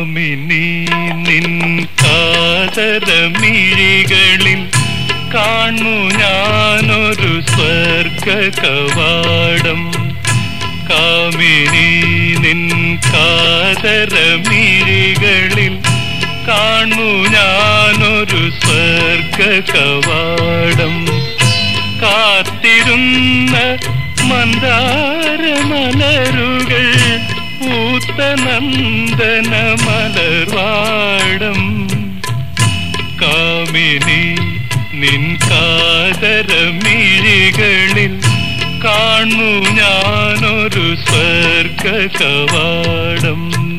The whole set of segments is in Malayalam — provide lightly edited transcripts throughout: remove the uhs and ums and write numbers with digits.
കാമിനി നിൻ കാതരമിഴികളിൽ കാണു ഞാനൊരു സ്വർഗ കവാടം. കാമിനി നിൻ കാതരമിഴികളിൽ കാണു ഞാനൊരു സ്വർഗ കവാടം. കാത്തിരുന്ന മന്ദാരമലരുകൾ പൂത്ത നന്ദന മലർവാടം. കാമിനി നിൻ കാതരമിഴികളിൽ കാണു ഞാനൊരു സ്വർഗ കവാടം.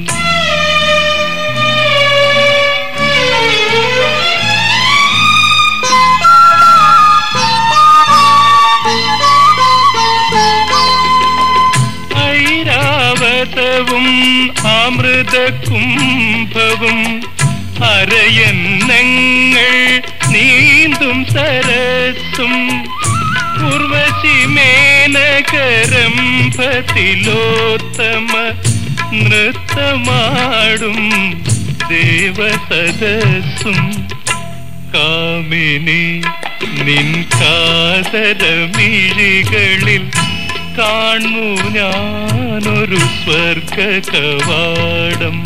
ഐരാവതവും അമൃതകുംഭവും അരയന്നങ്ങൾ നീന്തും സരസ്സും ഉർവശി മേനകരംഭത്തിലോത്തമ നൃത്തമാടും ദേവസദസ്സും. കാമിനി നിൻ കാതരമിഴികളിൽ കാണു ഞാനൊരു സ്വർഗ കവാടം.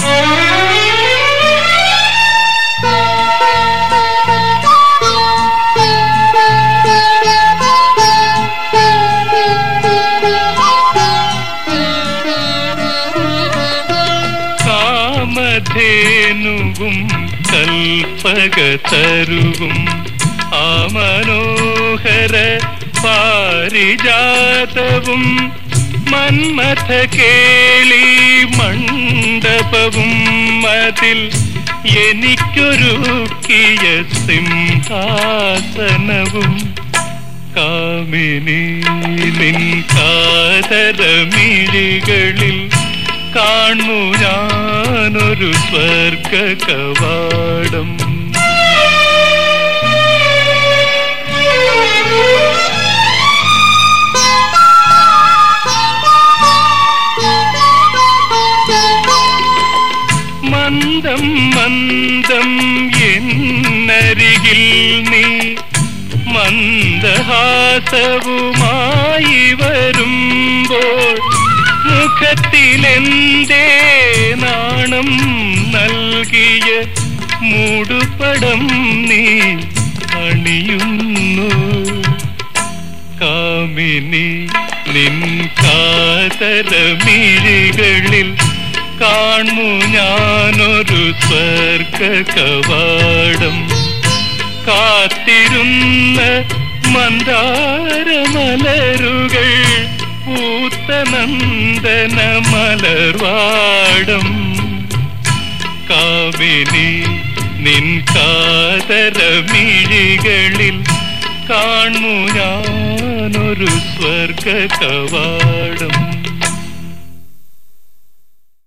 കാമധേനുവും കൽപ്പകതരുവും ആ മനോഹര പാരിജാതവും മന്മഥ കേളി മണ്ഡപവും അതിൽ എനിക്കൊരുക്കിയ സിംഹാസനവും. കാമിനി നിൻ കാതരമിഴികളിൽ കാണു ഞാനൊരു സ്വർഗ കവാടം. മന്ദം മന്ദം എന്നരികിൽ നീ മന്ദഹാസവുമായി വരുമ്പോൾ മുഖത്തിലെന്തേ നാണം നൽകിയ മൂടുപടം നീ അണിയുന്നു. കാമിനി നിൻ കാതരമിഴികളിൽ കാണു ഞാനൊരു സ്വർഗ കവാടം. കാത്തിരുന്ന മന്ദാരമലരുകൾ പൂത്ത നന്ദന മലർവാടം. കാമിനി നിൻ കാതരമിഴികളിൽ കാണു ഞാനൊരു സ്വർഗ കവാടം.